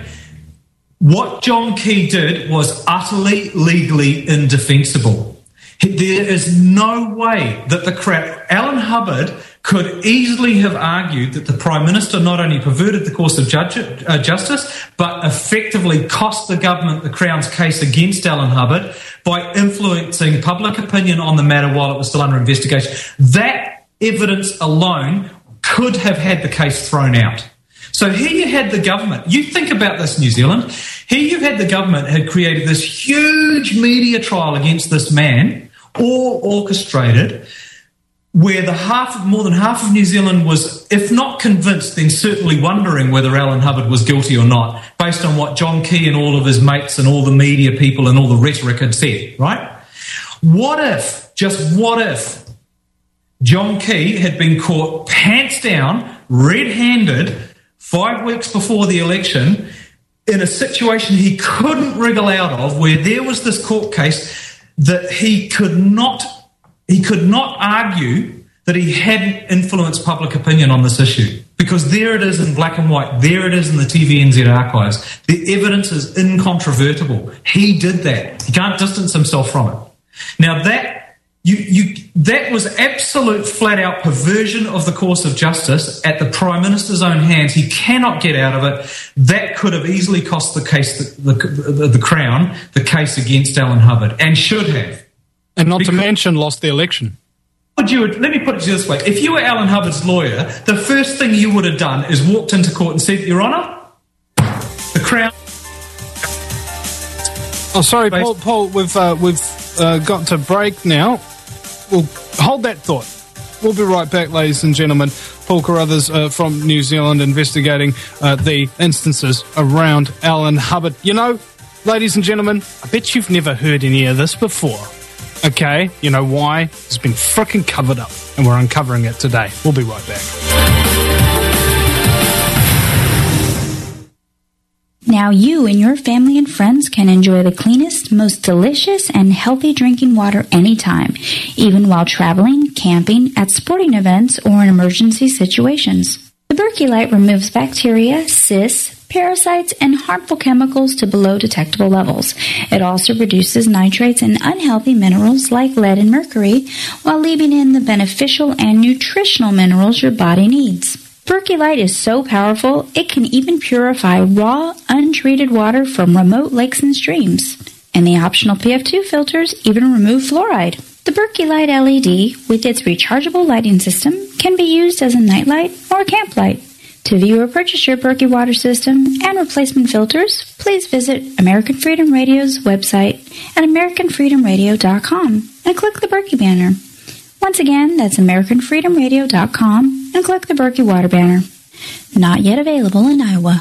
What John Key did was utterly legally indefensible. There is no way that the crap... Alan Hubbard could easily have argued that the Prime Minister not only perverted the course of judge, uh, justice, but effectively cost the government the Crown's case against Alan Hubbard by influencing public opinion on the matter while it was still under investigation. That evidence alone could have had the case thrown out. So here you had the government. You think about this, New Zealand. Here you had the government had created this huge media trial against this man, all orchestrated, where the half, more than half of New Zealand was, if not convinced, then certainly wondering whether Alan Hubbard was guilty or not, based on what John Key and all of his mates and all the media people and all the rhetoric had said, right? What if, just what if, John Key had been caught pants down, red-handed, five weeks before the election, in a situation he couldn't wriggle out of, where there was this court case that he could not he could not argue that he hadn't influenced public opinion on this issue, because there it is in black and white, there it is in the T V N Z archives. The evidence is incontrovertible. He did that. He can't distance himself from it. Now that you you that was absolute flat out perversion of the course of justice at the Prime Minister's own hands. He cannot get out of it. That could have easily cost the case the the, the, the Crown the case against Alan Hubbard, and should have. And not because, to mention lost the election. Would you, let me put it this way. If you were Alan Hubbard's lawyer, the first thing you would have done is walked into court and said, Your Honour, the Crown... Oh, sorry, Paul, Paul we've, uh, we've uh, got to break now. We'll hold that thought. We'll be right back, ladies and gentlemen. Paul Carruthers uh, from New Zealand investigating uh, the instances around Alan Hubbard. You know, ladies and gentlemen, I bet you've never heard any of this before. Okay, you know why? It's been frickin' covered up, and we're uncovering it today. We'll be right back. Now you and your family and friends can enjoy the cleanest, most delicious, and healthy drinking water anytime, even while traveling, camping, at sporting events, or in emergency situations. The Berkey Light removes bacteria, cysts, parasites, and harmful chemicals to below detectable levels. It also reduces nitrates and unhealthy minerals like lead and mercury, while leaving in the beneficial and nutritional minerals your body needs. Percolite is so powerful, it can even purify raw, untreated water from remote lakes and streams. And the optional P F two filters even remove fluoride. The Percolite L E D, with its rechargeable lighting system, can be used as a nightlight or a camp light. To view or purchase your Berkey water system and replacement filters, please visit American Freedom Radio's website at american freedom radio dot com and click the Berkey banner. Once again, that's american freedom radio dot com and click the Berkey water banner. Not yet available in Iowa.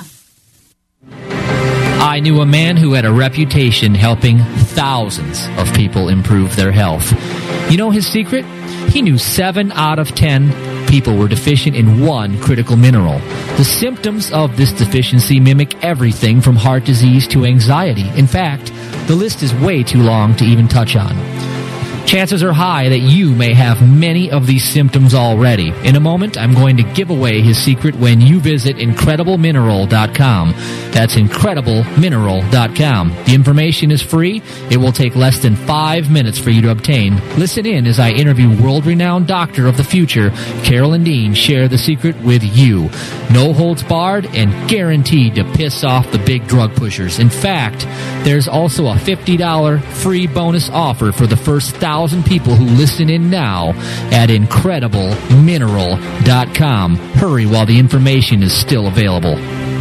I knew a man who had a reputation helping thousands of people improve their health. You know his secret? He knew seven out of ten people were deficient in one critical mineral. The symptoms of this deficiency mimic everything from heart disease to anxiety. In fact, the list is way too long to even touch on. Chances are high that you may have many of these symptoms already. In a moment, I'm going to give away his secret when you visit incredible mineral dot com. That's incredible mineral dot com. The information is free. It will take less than five minutes for you to obtain. Listen in as I interview world-renowned doctor of the future, Carolyn Dean, share the secret with you. No holds barred and guaranteed to piss off the big drug pushers. In fact, there's also a fifty dollars free bonus offer for the first thousand people who listen in now at incredible mineral dot com. Hurry while the information is still available.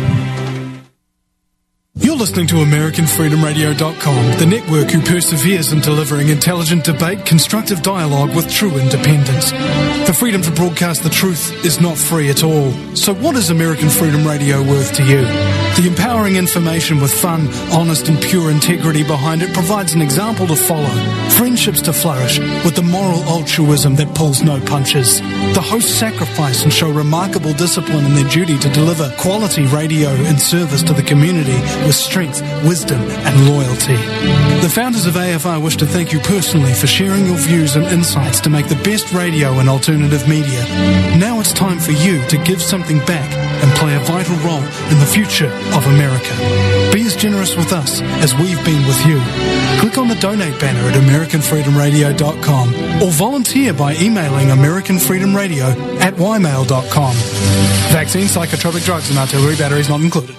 You're listening to American Freedom Radio dot com, the network who perseveres in delivering intelligent debate, constructive dialogue with true independence. The freedom to broadcast the truth is not free at all. So what is American Freedom Radio worth to you? The empowering information with fun, honest and pure integrity behind it provides an example to follow, friendships to flourish, with the moral altruism that pulls no punches. The hosts sacrifice and show remarkable discipline in their duty to deliver quality radio and service to the community with strength, wisdom and loyalty. The founders of A F R wish to thank you personally for sharing your views and insights to make the best radio and alternative media. Now it's time for you to give something back and play a vital role in the future of America. Be as generous with us as we've been with you. Click on the donate banner at american freedom radio dot com or volunteer by emailing american freedom radio at y mail dot com. Vaccine, psychotropic drugs and artillery batteries not included.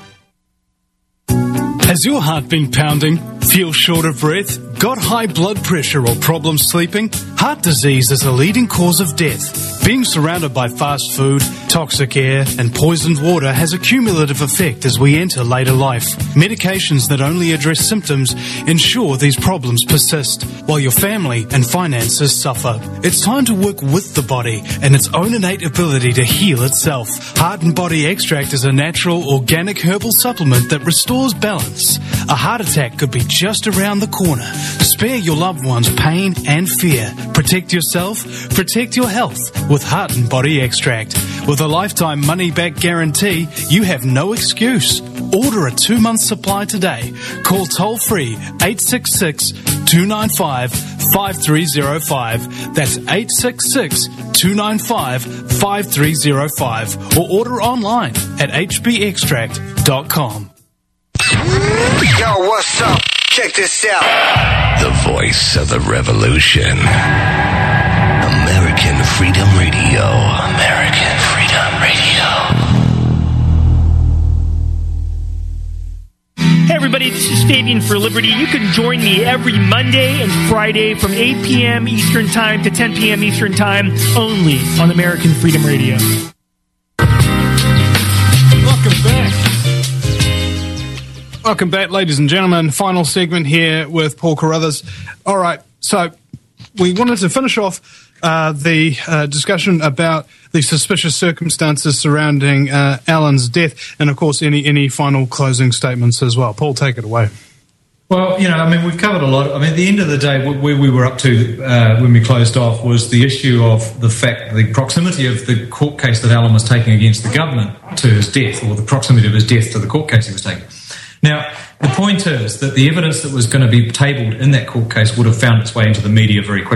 Has your heart been pounding? Feel short of breath? Got high blood pressure or problems sleeping? Heart disease is a leading cause of death. Being surrounded by fast food, toxic air, and poisoned water has a cumulative effect as we enter later life. Medications that only address symptoms ensure these problems persist, while your family and finances suffer. It's time to work with the body and its own innate ability to heal itself. Heart and Body Extract is a natural, organic herbal supplement that restores balance. A heart attack could be just around the corner. Spare your loved ones pain and fear. Protect yourself, protect your health with Heart and Body Extract. With a lifetime money-back guarantee, you have no excuse. Order a two-month supply today. Call toll-free eight six six, two nine five, five three zero five. That's eight six six, two nine five, five three zero five. Or order online at h b extract dot com. Yo, what's up? Check this out. The voice of the revolution. American Freedom Radio. American Freedom Radio. Hey everybody, this is Fabian for Liberty. You can join me every Monday and Friday from eight p.m. Eastern Time to ten p.m. Eastern Time only on American Freedom Radio. Welcome back. Welcome back, ladies and gentlemen. Final segment here with Paul Carruthers. All right, so we wanted to finish off uh, the uh, discussion about the suspicious circumstances surrounding uh, Alan's death, and of course, any any final closing statements as well. Paul, take it away. Well, you know, I mean, we've covered a lot. I mean, at the end of the day, what we, we were up to uh, when we closed off was the issue of the fact, the proximity of the court case that Alan was taking against the government to his death, or the proximity of his death to the court case he was taking. Now, the point is that the evidence that was going to be tabled in that court case would have found its way into the media very quickly.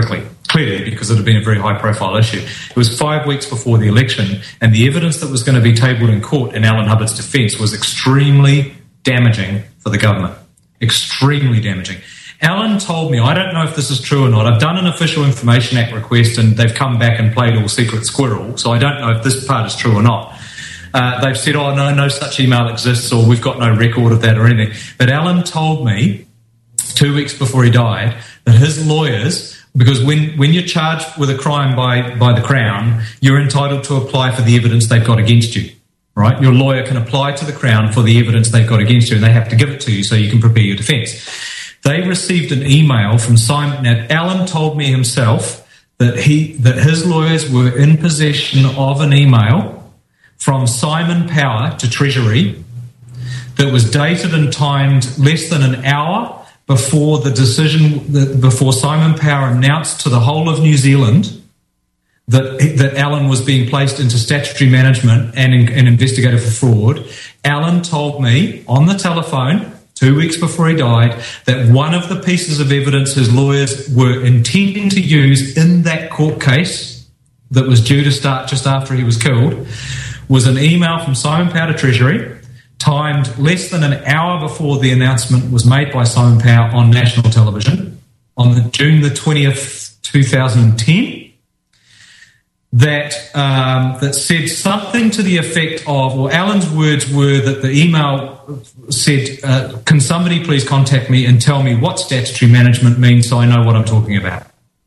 clearly because it had been a very high-profile issue. It was five weeks before the election, and the evidence that was going to be tabled in court in Alan Hubbard's defence was extremely damaging for the government. Extremely damaging. Alan told me, I don't know if this is true or not, I've done an Official Information Act request and they've come back and played all secret squirrel, so I don't know if this part is true or not. Uh, they've said, oh, no, no such email exists, or we've got no record of that or anything. But Alan told me two weeks before he died that his lawyers, because when, when you're charged with a crime by, by the Crown, you're entitled to apply for the evidence they've got against you, right? Your lawyer can apply to the Crown for the evidence they've got against you, and they have to give it to you so you can prepare your defence. They received an email from Simon. Now, Alan told me himself that he that his lawyers were in possession of an email from Simon Power to Treasury that was dated and timed less than an hour before the decision, that, before Simon Power announced to the whole of New Zealand that, that Alan was being placed into statutory management and, and investigated for fraud. Alan told me on the telephone two weeks before he died that one of the pieces of evidence his lawyers were intending to use in that court case that was due to start just after he was killed was an email from Simon Power to Treasury, timed less than an hour before the announcement was made by Simon Power on national television on the June the twentieth, two thousand ten, that um, that said something to the effect of, or Alan's words were that the email said, uh, can somebody please contact me and tell me what statutory management means so I know what I'm talking about.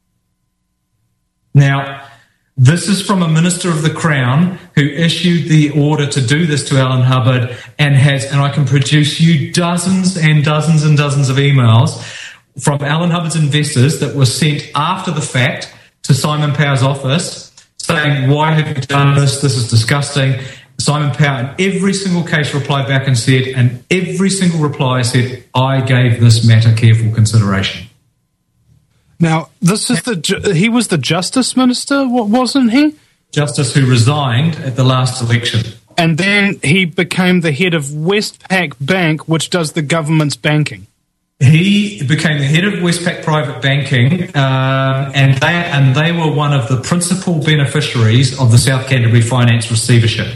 Now, this is from a Minister of the Crown who issued the order to do this to Alan Hubbard and has, and I can produce you dozens and dozens and dozens of emails from Alan Hubbard's investors that were sent after the fact to Simon Power's office saying, why have you done this? This is disgusting. Simon Power in every single case replied back and said, and every single reply said, I gave this matter careful consideration. Now, this is the he was the Justice Minister, wasn't he? Justice who resigned at the last election. And then he became the head of Westpac Bank, which does the government's banking. He became the head of Westpac Private Banking, uh, and they and they were one of the principal beneficiaries of the South Canterbury Finance receivership.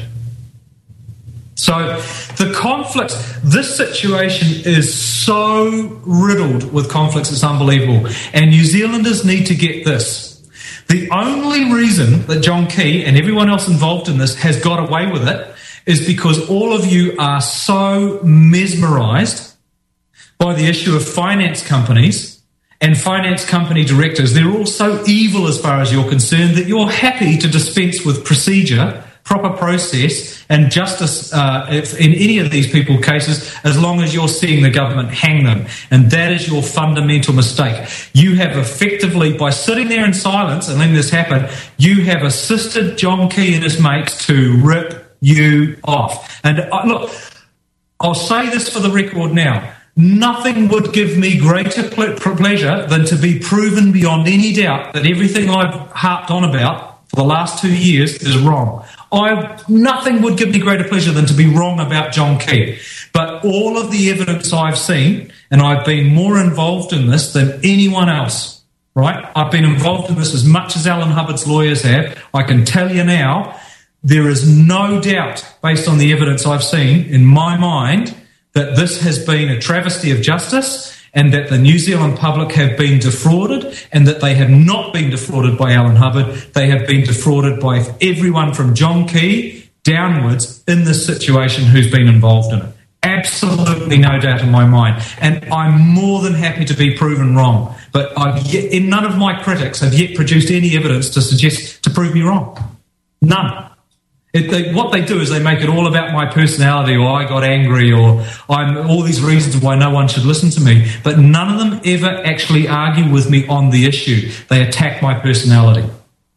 So the conflict, this situation is so riddled with conflicts, it's unbelievable. And New Zealanders need to get this. The only reason that John Key and everyone else involved in this has got away with it is because all of you are so mesmerised by the issue of finance companies and finance company directors. They're all so evil as far as you're concerned that you're happy to dispense with procedure, proper process and justice uh, if in any of these people cases, as long as you're seeing the government hang them. And that is your fundamental mistake. You have effectively, by sitting there in silence and letting this happen, you have assisted John Key and his mates to rip you off. And uh, look, I'll say this for the record now. Nothing would give me greater ple- pleasure than to be proven beyond any doubt that everything I've harped on about for the last two years is wrong. I, nothing would give me greater pleasure than to be wrong about John Key. But all of the evidence I've seen, and I've been more involved in this than anyone else, right? I've been involved in this as much as Alan Hubbard's lawyers have. I can tell you now, there is no doubt, based on the evidence I've seen, in my mind, that this has been a travesty of justice and that the New Zealand public have been defrauded and that they have not been defrauded by Alan Hubbard. They have been defrauded by everyone from John Key downwards in this situation who's been involved in it. Absolutely no doubt in my mind. And I'm more than happy to be proven wrong. But I've yet, in none of my critics have yet produced any evidence to suggest to prove me wrong. None. It, they, what they do is they make it all about my personality, or I got angry, or I'm all these reasons why no one should listen to me. But none of them ever actually argue with me on the issue. They attack my personality.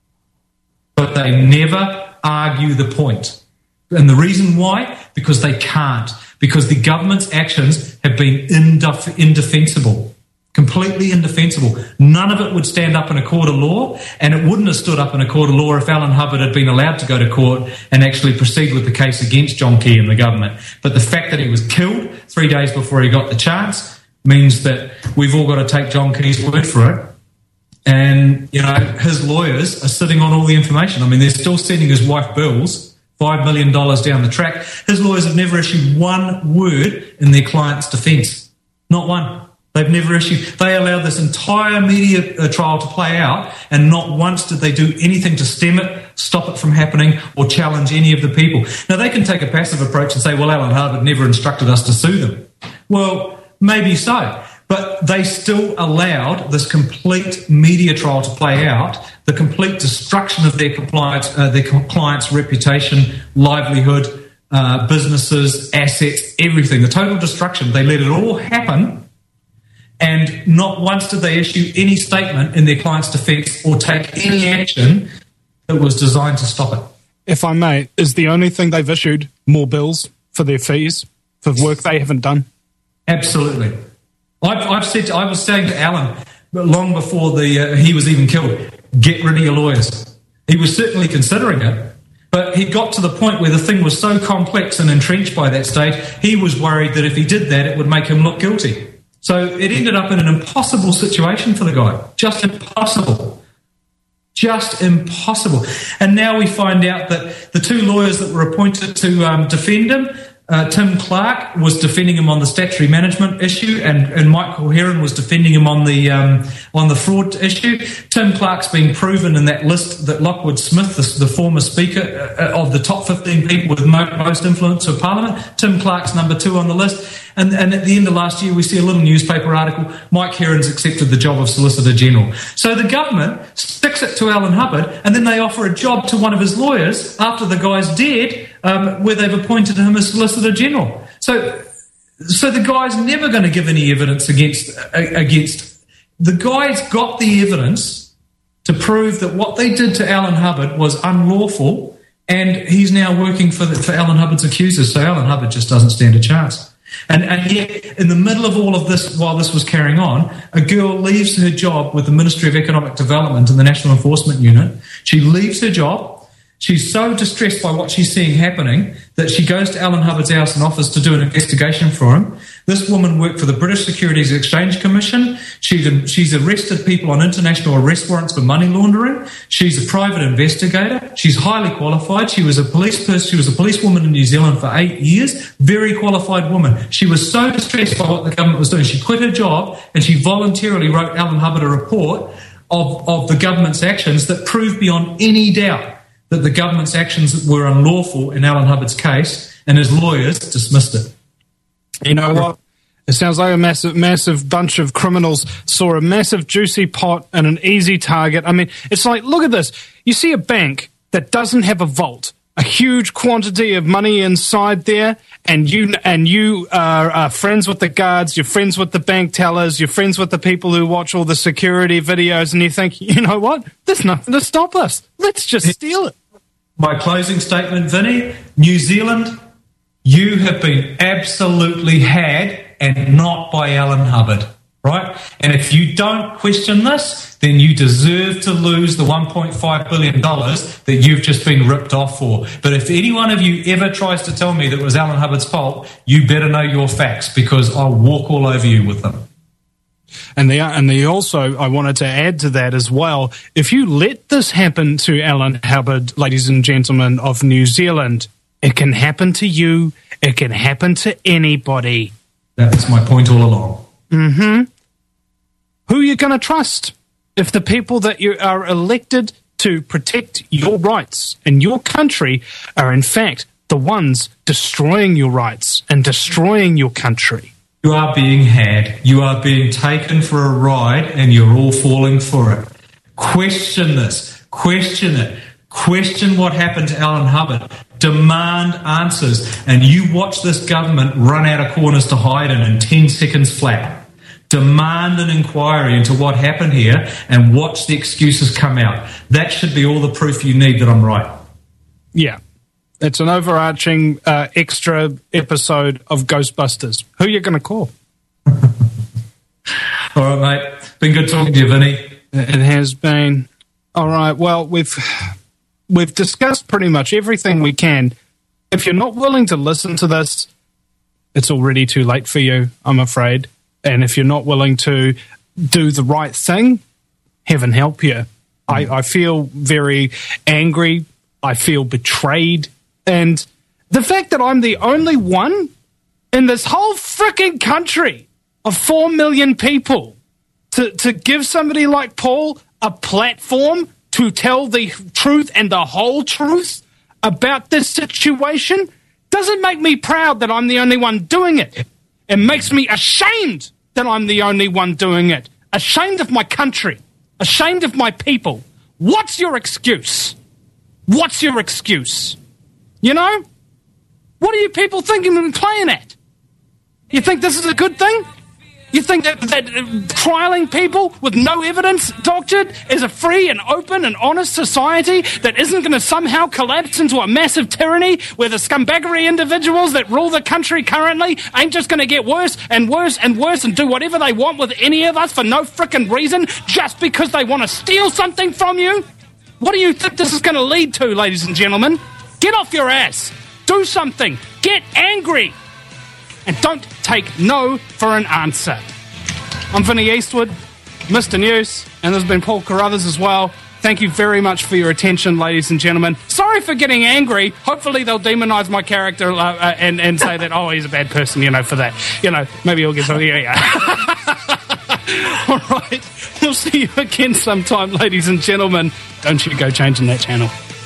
But they never argue the point. And the reason why? Because they can't. Because the government's actions have been indef- indefensible. Completely indefensible. None of it would stand up in a court of law, and it wouldn't have stood up in a court of law if Alan Hubbard had been allowed to go to court and actually proceed with the case against John Key and the government. But the fact that he was killed three days before he got the chance means that we've all got to take John Key's word for it. And, you know, his lawyers are sitting on all the information. I mean, they're still sending his wife bills, five million dollars down the track. His lawyers have never issued one word in their client's defence. Not one. They've never issued. They allowed this entire media uh, trial to play out, and not once did they do anything to stem it, stop it from happening, or challenge any of the people. Now, they can take a passive approach and say, well, Alan Hubbard never instructed us to sue them. Well, maybe so. But they still allowed this complete media trial to play out, the complete destruction of their compliance, uh, their client's reputation, livelihood, uh, businesses, assets, everything. The total destruction. They let it all happen, and not once did they issue any statement in their client's defence or take any action that was designed to stop it. If I may, is the only thing they've issued more bills for their fees for work they haven't done? Absolutely. I've, I've said to, I was saying to Alan long before the uh, he was even killed, get rid of your lawyers. He was certainly considering it, but he got to the point where the thing was so complex and entrenched by that stage, he was worried that if he did that, it would make him look guilty. So it ended up in an impossible situation for the guy. Just impossible. Just impossible. And now we find out that the two lawyers that were appointed to um, defend him, Uh, Tim Clark was defending him on the statutory management issue, and, and Michael Heron was defending him on the um, on the fraud issue. Tim Clark's been proven in that list that Lockwood Smith, the, the former Speaker uh, of the top fifteen people with mo- most influence of Parliament, Tim Clark's number two on the list. And, and at the end of last year, we see a little newspaper article, Mike Heron's accepted the job of Solicitor General. So the government sticks it to Alan Hubbard, and then they offer a job to one of his lawyers after the guy's dead, um, where they've appointed him as Solicitor General. So, so the guy's never going to give any evidence against against. The guy's got the evidence to prove that what they did to Alan Hubbard was unlawful, and he's now working for the, for Alan Hubbard's accusers. So Alan Hubbard just doesn't stand a chance. And, and yet, in the middle of all of this, while this was carrying on, a girl leaves her job with the Ministry of Economic Development and the National Enforcement Unit. She leaves her job. She's so distressed by what she's seeing happening that she goes to Alan Hubbard's house and offers to do an investigation for him. This woman worked for the British Securities Exchange Commission. She's, she's arrested people on international arrest warrants for money laundering. She's a private investigator. She's highly qualified. She was a police person. She was a policewoman in New Zealand for eight years. Very qualified woman. She was so distressed by what the government was doing. She quit her job and she voluntarily wrote Alan Hubbard a report of, of the government's actions that proved beyond any doubt that the government's actions were unlawful in Alan Hubbard's case, and his lawyers dismissed it. You know what? It sounds like a massive, massive bunch of criminals saw a massive juicy pot and an easy target. I mean, it's like, look at this. You see a bank that doesn't have a vault, a huge quantity of money inside there, and you and you are, are friends with the guards, you're friends with the bank tellers, you're friends with the people who watch all the security videos, and you think, you know what? There's nothing to stop us. Let's just steal it. My closing statement, Vinny, New Zealand, you have been absolutely had, and not by Alan Hubbard, right? And if you don't question this, then you deserve to lose the one point five billion dollars that you've just been ripped off for. But if any one of you ever tries to tell me that it was Alan Hubbard's fault, you better know your facts, because I'll walk all over you with them. And they are, and they also, I wanted to add to that as well, if you let this happen to Alan Hubbard, ladies and gentlemen of New Zealand, it can happen to you, it can happen to anybody. That's my point all along. Mm-hmm. Who are you going to trust if the people that you are elected to protect your rights in your country are in fact the ones destroying your rights and destroying your country? You are being had. You are being taken for a ride, and you're all falling for it. Question this. Question it. Question what happened to Alan Hubbard. Demand answers. And you watch this government run out of corners to hide in in ten seconds flat. Demand an inquiry into what happened here and watch the excuses come out. That should be all the proof you need that I'm right. Yeah. It's an overarching uh, extra episode of Ghostbusters. Who are you going to call? All right, mate. Been good talking to you, Vinny. It has been. All right. Well, we've we've discussed pretty much everything we can. If you're not willing to listen to this, it's already too late for you, I'm afraid. And if you're not willing to do the right thing, heaven help you. I, I feel very angry. I feel betrayed. And the fact that I'm the only one in this whole freaking country of four million people to, to give somebody like Paul a platform to tell the truth and the whole truth about this situation doesn't make me proud that I'm the only one doing it. It makes me ashamed that I'm the only one doing it. Ashamed of my country. Ashamed of my people. What's your excuse? What's your excuse? You know? What are you people thinking and playing at? You think this is a good thing? You think that, that uh, trialing people with no evidence, doctored, is a free and open and honest society that isn't going to somehow collapse into a massive tyranny where the scumbaggery individuals that rule the country currently ain't just going to get worse and worse and worse and do whatever they want with any of us for no frickin' reason just because they want to steal something from you? What do you think this is going to lead to, ladies and gentlemen? Get off your ass. Do something. Get angry. And don't take no for an answer. I'm Vinny Eastwood, Mister News, and there's been Paul Carruthers as well. Thank you very much for your attention, ladies and gentlemen. Sorry for getting angry. Hopefully they'll demonise my character uh, uh, and, and say that, oh, he's a bad person, you know, for that. You know, maybe he'll get something. Yeah, yeah. All right. We'll see you again sometime, ladies and gentlemen. Don't you go changing that channel.